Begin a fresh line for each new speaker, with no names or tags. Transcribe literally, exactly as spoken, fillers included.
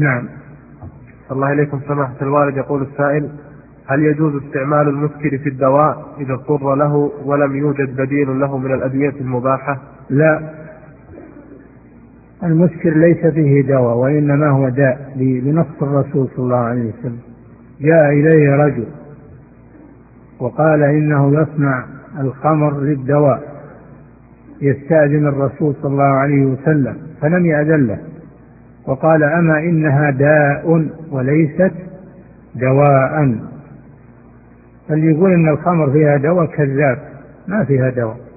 نعم.
الله إليكم سماحة الوالد. يقول السائل: هل يجوز استعمال المسكر في الدواء إذا اضطر له ولم يوجد بديل له من الأدوية المباحة؟
لا، المسكر ليس فيه دواء وإنما هو داء بنص الرسول صلى الله عليه وسلم. جاء إليه رجل وقال إنه يصنع الخمر للدواء، يستأذن الرسول صلى الله عليه وسلم فلم يأذن له، وقال: أما إنها داء وليست دواء. فاللي يقول إن الخمر فيها دواء كذاب، ما فيها دواء.